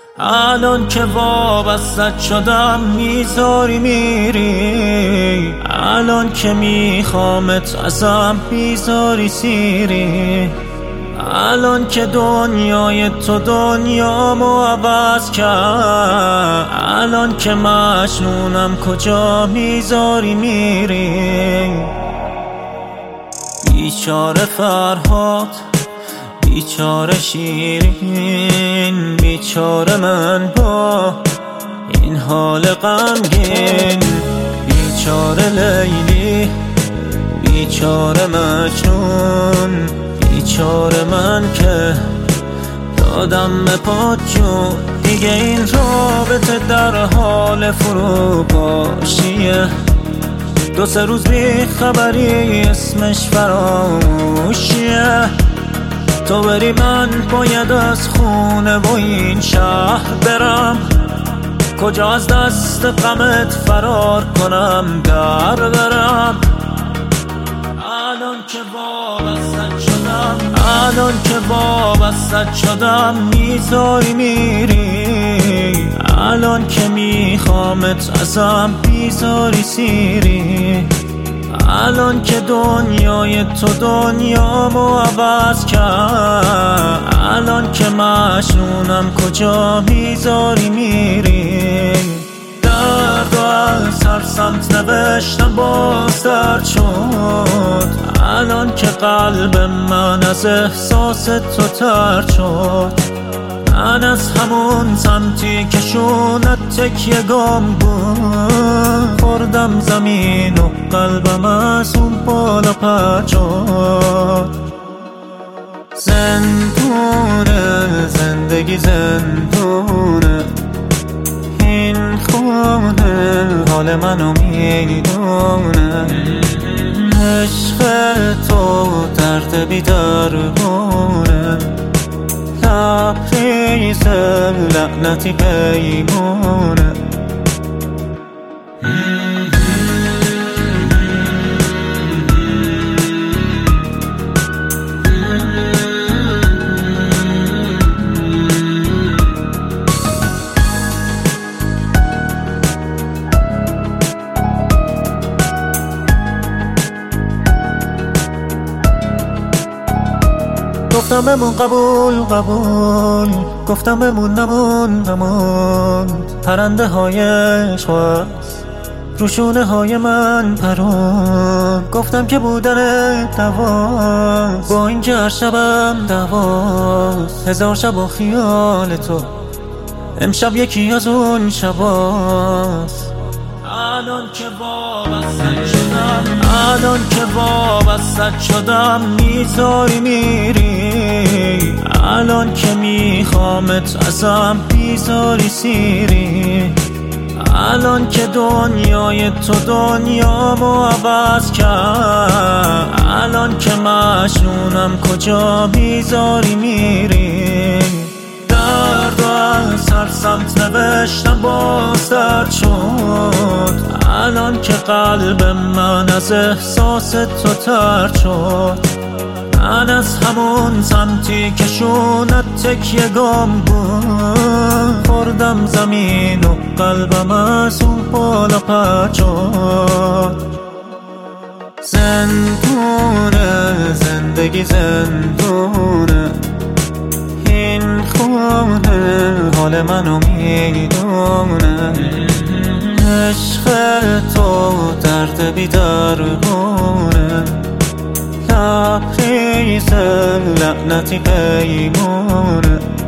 الان که وابستت شدم میذاری میری، الان که میخوامت ازم میذاری سیری، الان که دنیای تو دنیامو عوض کرد، الان که مجنونم کجا میذاری میری. بیچاره فرهاد، بیچاره شیرین، بیچاره من با این حال غمگین، بیچاره لیلی، بیچاره مجنون، بیچاره من که دادم به پات جون. دیگه این رابطه در حال فروپاشیه، دو سه روز بی خبری اسمش فراموشیه. تو بری من باید از خونه و این شهر برم، کجا از دست غمت فرار کنم در برم. الان که وابستت شدم، الان که وابستت شدم میذاری میری، الان که میخوامت ازم میذاری سیری، الان که دنیای تو دنیامو عوض کرد، الان که مجنونم کجا میذاری میری. درد و از هر سمت نوشتم باز درد شد، الان که قلب من از احساس تو ترد شد. من از همون سمتی که شونت تکیه گم بود، خوردم زمین و قلبم از اون بالا پرد شد. زندونه زندگی زندونه، این خونه حال منو میدونه. عشق تو درد بی درمونه، لبریز لعنتی پیمونه. گفتم بمون قبول قبول، گفتم بمون نمون. پرنده های عشق روشونه های من پرون، گفتم که بودن دواست، با اینکه هر شبم دواست. هزار شب و خیال تو، امشب یکی از اون شباست. الان که وابستت شدم، الان که وابستت شدم میذاری میری، الان که میخوامت ازم میذاری سیری، الان که دنیای تو دنیامو عوض کرد، الان که مجنونم کجا میذاری میری. درد و از هر سمت نوشتم باز درد شد، الان که قلب من از احساس تو ترد شد. من از همون سمتی که شونت تکیه گم بود، خوردم زمین و قلبم از اون بالا پرد شد. زندونه زندگی زندونه، این خونه حال منو میدونه. عشق تو درد بی درمونه، لبریز لعنتی پیمونه.